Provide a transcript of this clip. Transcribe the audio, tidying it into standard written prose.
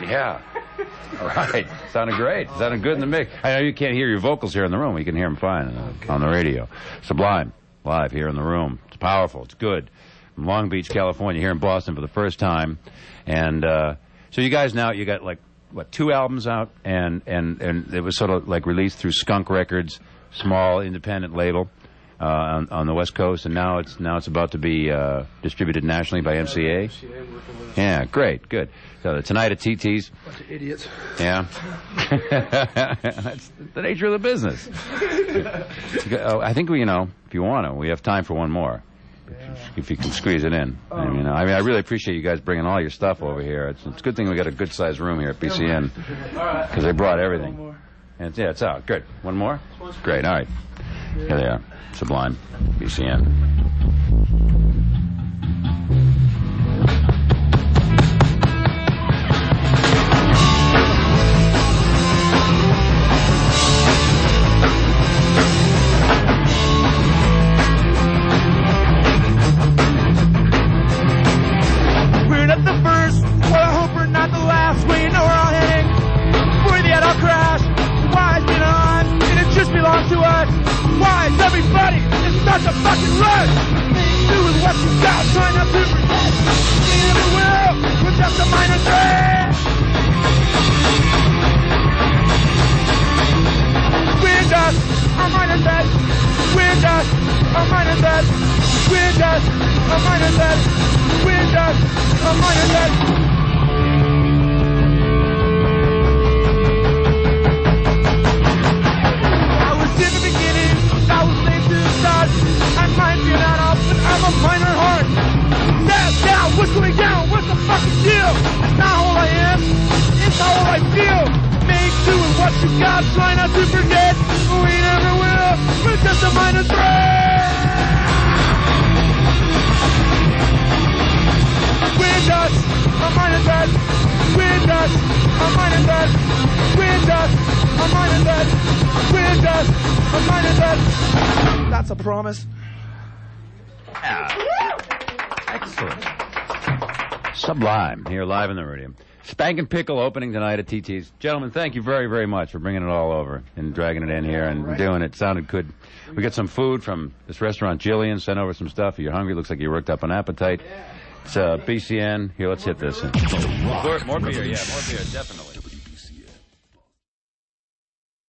Yeah. All right. Sounded great. Sounded good in the mix. I know you can't hear your vocals here in the room. You can hear them fine on the radio. Sublime. Live here in the room. It's powerful. It's good. From Long Beach, California, here in Boston for the first time. And so you guys now, you got like, what, 2 albums out? And it was sort of like released through Skunk Records, small independent label on the West Coast. And now it's about to be distributed nationally by MCA. Yeah, great. Good. So tonight at TT's. Bunch of idiots. Yeah. That's the nature of the business. I think we, if you want to, we have time for one more. If you can squeeze it in. I really appreciate you guys bringing all your stuff over here. It's a good thing we got a good-sized room here at BCN because they brought everything. And it's out. Good. One more? Great. All right. Here they are. Sublime. BCN. Everybody is such a fucking rush. Do with what you got, try not to forget. We never will, we're just a minor threat. We're just a minor threat. We're just a minor threat. We're just a minor threat. We're just a minor threat. I might be not up, but I'm a minor heart. Down, whistling down, what's the fucking deal? It's not all I am, it's not all I feel. Make do with what you got, try not to forget. We never will, we're just a minor threat. We're just a minor threat. We're just a minor threat. We're just a minor threat. We're just a minor threat. That's a promise. Yeah. Excellent. Sublime, here live in the radio. Spankin' Pickle opening tonight at TT's. Gentlemen, thank you very, very much for bringing it all over and dragging it in here and doing it. Sounded good. We got some food from this restaurant, Jillian. Sent over some stuff. You're hungry. Looks like you worked up an appetite. It's BCN. Here, let's hit this. More beer, definitely.